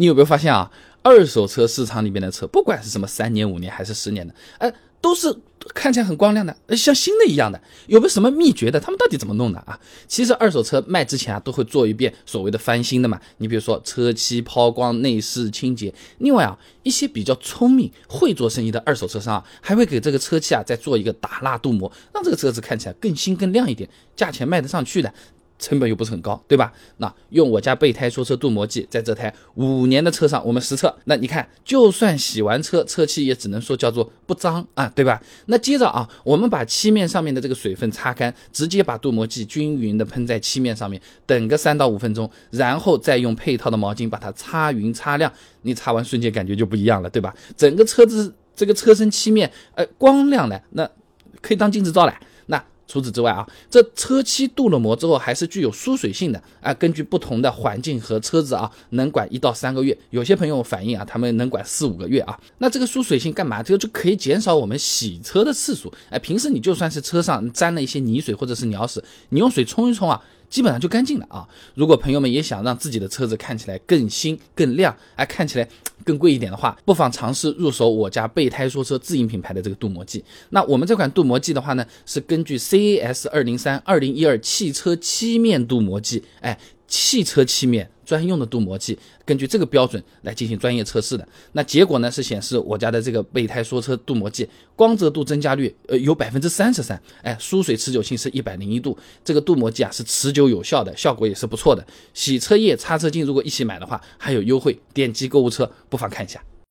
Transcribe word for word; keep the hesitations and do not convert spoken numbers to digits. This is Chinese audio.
你有没有发现啊？二手车市场里面的车，不管是什么三年、五年还是十年的，呃，都是看起来很光亮的，像新的一样的。有没有什么秘诀的？他们到底怎么弄的啊？其实二手车卖之前啊，都会做一遍所谓的翻新的嘛。你比如说车漆、抛光、内饰清洁。另外啊，一些比较聪明、会做生意的二手车商啊，还会给这个车漆啊再做一个打蜡镀膜，让这个车子看起来更新、更亮一点，价钱卖得上去的。成本又不是很高，对吧？那用我家备胎说车镀膜剂，在这台五年的车上我们实测，那你看，就算洗完车，车漆也只能说叫做不脏啊，对吧？那接着啊，我们把漆面上面的这个水分擦干，直接把镀膜剂均匀的喷在漆面上面，等个三到五分钟，然后再用配套的毛巾把它擦匀擦亮，你擦完瞬间感觉就不一样了，对吧？整个车子这个车身漆面，呃，光亮了，那可以当镜子照了。那除此之外啊，这车漆镀了膜之后还是具有疏水性的啊。根据不同的环境和车子啊，能管一到三个月。有些朋友反映啊，他们能管四五个月啊。那这个疏水性干嘛？这个就可以减少我们洗车的次数。哎，平时你就算是车上沾了一些泥水或者是鸟屎，你用水冲一冲啊，基本上就干净了啊。如果朋友们也想让自己的车子看起来更新更亮，哎，看起来更贵一点的话，不妨尝试入手我家备胎说车自营品牌的这个镀膜剂。那我们这款镀膜剂的话呢，是根据 C A S 二零三 二零一二汽车漆面镀膜剂，哎，汽车漆面专用的镀膜剂，根据这个标准来进行专业测试的。那结果呢是显示我家的这个备胎说车镀膜剂光泽度增加率呃有 百分之三十三， 哎，疏水持久性是一百零一度，这个镀膜剂啊是持久有效的，效果也是不错的。洗车液、擦车巾如果一起买的话还有优惠，点击购物车不妨看一下。